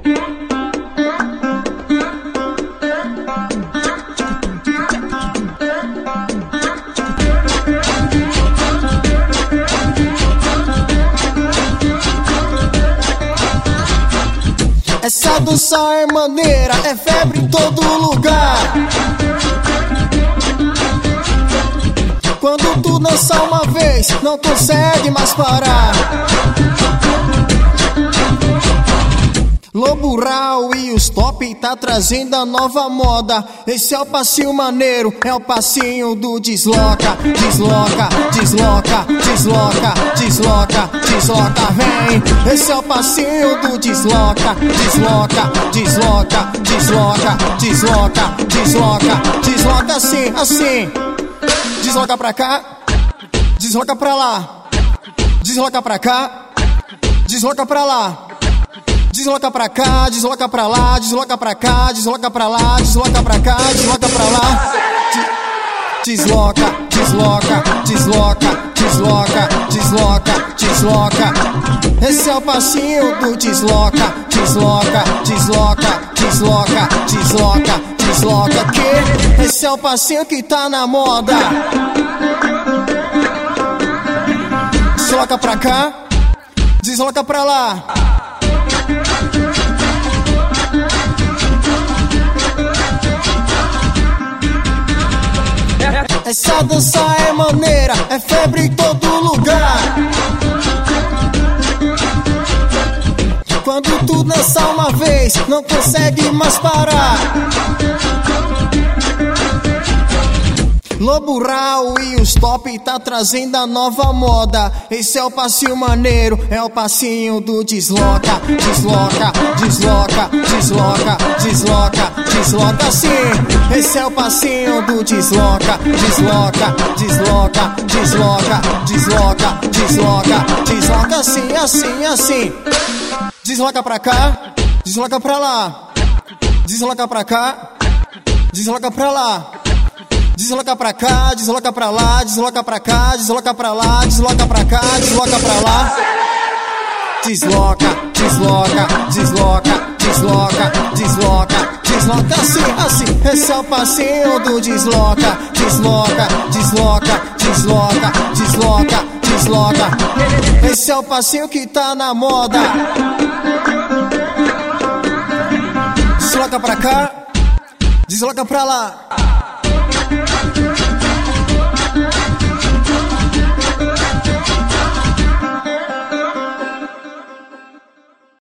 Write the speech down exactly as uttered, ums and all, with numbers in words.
Essa dança é maneira, é febre em todo lugar. Quando tu dança uma vez, não consegue mais parar. Lobo Rau e os top tá trazendo a nova moda. Esse é o passinho maneiro, é o passinho do desloca. Desloca, desloca, desloca, desloca, desloca, vem. Esse é o passinho do desloca. Desloca, desloca, desloca, desloca, desloca, desloca assim, assim. Desloca pra cá, desloca pra lá. Desloca pra cá, desloca pra lá. Desloca pra cá, desloca pra lá, desloca pra cá, desloca pra lá, desloca pra cá, desloca pra lá. Desloca, desloca, desloca, desloca, desloca, desloca. Esse é o passinho do desloca, desloca, desloca, desloca, desloca, desloca. Que esse é o passinho que tá na moda. Desloca pra cá, desloca pra lá. Essa dança é maneira, é febre em todo lugar. Quando tu dança uma vez, não consegue mais parar. Lobo Rau e os top tá trazendo a nova moda. Esse é o passinho maneiro, é o passinho do desloca. Desloca, desloca, desloca, desloca, desloca sim. Esse é o passinho do desloca. Desloca, desloca, desloca, desloca, desloca, desloca assim, assim, assim. Desloca pra cá, desloca pra lá. Desloca pra cá, desloca pra lá. Desloca pra cá, desloca pra lá, desloca pra cá, desloca pra lá, desloca pra cá, desloca pra lá. Desloca, desloca, desloca, desloca, desloca, desloca assim, assim. Esse é o passinho do desloca. Desloca, desloca, desloca, desloca, desloca. Esse é o passinho que tá na moda. Desloca pra cá, desloca pra lá.